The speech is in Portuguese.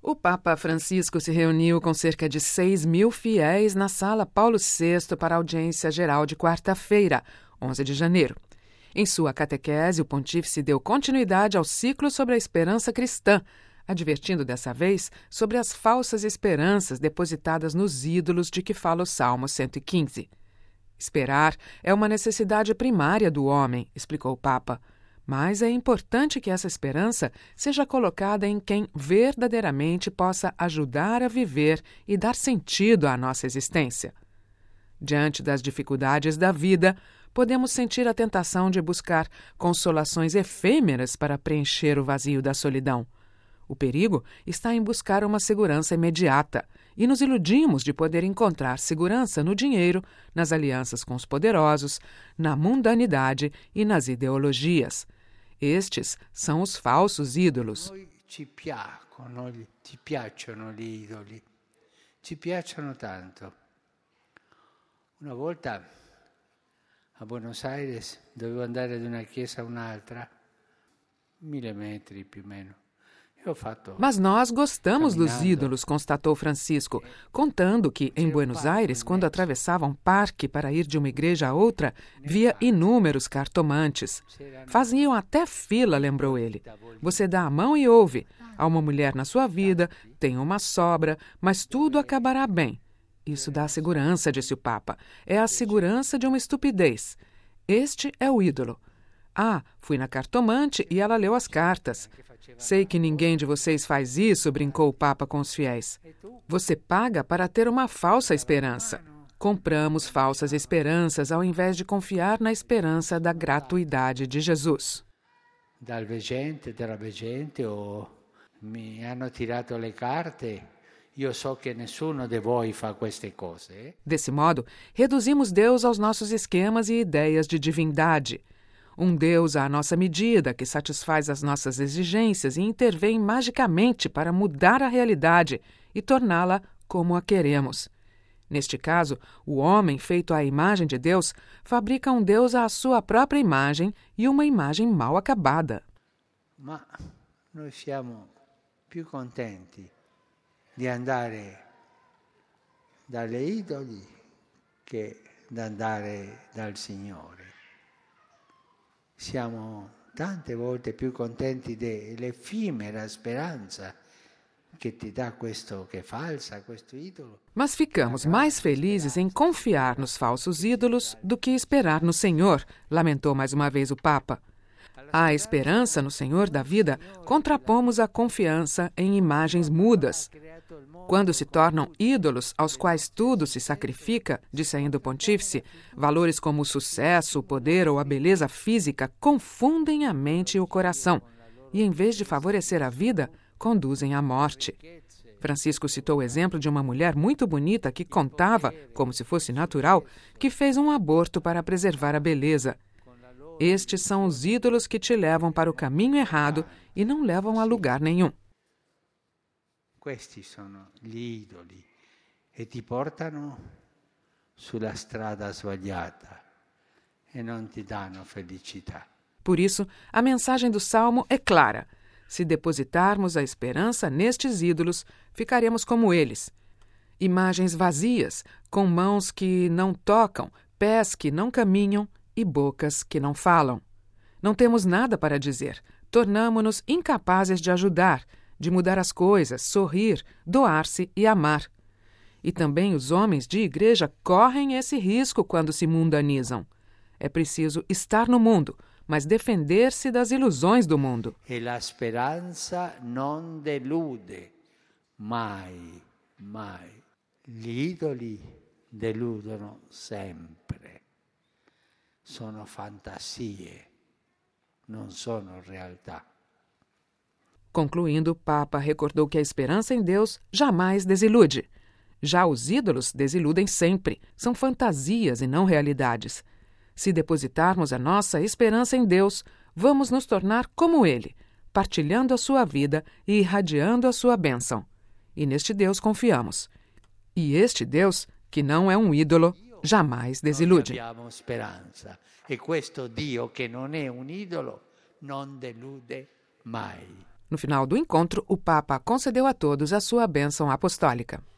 O Papa Francisco se reuniu com cerca de 6.000 fiéis na Sala Paulo VI para a audiência geral de quarta-feira, 11 de janeiro. Em sua catequese, o pontífice deu continuidade ao ciclo sobre a esperança cristã, advertindo dessa vez sobre as falsas esperanças depositadas nos ídolos de que fala o Salmo 115. Esperar é uma necessidade primária do homem, explicou o Papa. Mas é importante que essa esperança seja colocada em quem verdadeiramente possa ajudar a viver e dar sentido à nossa existência. Diante das dificuldades da vida, podemos sentir a tentação de buscar consolações efêmeras para preencher o vazio da solidão. O perigo está em buscar uma segurança imediata e nos iludimos de poder encontrar segurança no dinheiro, nas alianças com os poderosos, na mundanidade e nas ideologias. Estes são os falsos ídolos. Ci piacciono gli idoli, ci piacciono tanto. Una volta a Buenos Aires dovevo andare da una chiesa a un'altra, 1000 metri più o meno. Mas nós gostamos dos ídolos, constatou Francisco, contando que, em Buenos Aires, quando atravessava um parque para ir de uma igreja a outra, via inúmeros cartomantes. Faziam até fila, lembrou ele. Você dá a mão e ouve. Há uma mulher na sua vida, tem uma sobra, mas tudo acabará bem. Isso dá segurança, disse o Papa. É a segurança de uma estupidez. Este é o ídolo. Ah, fui na cartomante e ela leu as cartas. Sei que ninguém de vocês faz isso, brincou o Papa com os fiéis. Você paga para ter uma falsa esperança. Compramos falsas esperanças ao invés de confiar na esperança da gratuidade de Jesus. Dalla veggente, mi hanno tirato le carte. Io so che nessuno de voi fa queste cose. Desse modo, reduzimos Deus aos nossos esquemas e ideias de divindade. Um Deus à nossa medida, que satisfaz as nossas exigências e intervém magicamente para mudar a realidade e torná-la como a queremos. Neste caso, o homem, feito à imagem de Deus, fabrica um Deus à sua própria imagem e uma imagem mal acabada. Ma noi siamo più contenti di andare dalle idoli che di andare dal Signore. Siamo tante volte più contenti dell'effimera speranza che ti dà questo che falsa, questo idolo. Mas ficamos mais felizes em confiar nos falsos ídolos do que esperar no Senhor, lamentou mais uma vez o Papa. À esperança no Senhor da vida, contrapomos a confiança em imagens mudas. Quando se tornam ídolos aos quais tudo se sacrifica, disse ainda o pontífice, valores como o sucesso, o poder ou a beleza física confundem a mente e o coração e, em vez de favorecer a vida, conduzem à morte. Francisco citou o exemplo de uma mulher muito bonita que contava, como se fosse natural, que fez um aborto para preservar a beleza. Estes são os ídolos que te levam para o caminho errado e não levam a lugar nenhum. Questi sono gli idoli e ti portano sulla strada sbagliata e non ti danno felicità. Por isso, a mensagem do Salmo é clara. Se depositarmos a esperança nestes ídolos, ficaremos como eles. Imagens vazias, com mãos que não tocam, pés que não caminham e bocas que não falam. Não temos nada para dizer. Tornamo-nos incapazes de ajudar, de mudar as coisas, sorrir, doar-se e amar. E também os homens de igreja correm esse risco quando se mundanizam. É preciso estar no mundo, mas defender-se das ilusões do mundo. E la speranza non delude, mai, mai. Gli idoli deludono sempre. Sono fantasie, non sono realtà. Concluindo, o Papa recordou que a esperança em Deus jamais desilude. Já os ídolos desiludem sempre, são fantasias e não realidades. Se depositarmos a nossa esperança em Deus, vamos nos tornar como Ele, partilhando a sua vida e irradiando a sua bênção. E neste Deus confiamos. E este Deus, que não é um ídolo, jamais desilude. Noi abbiamo speranza e questo Dio che non è un idolo non delude mai. No final do encontro, o Papa concedeu a todos a sua bênção apostólica.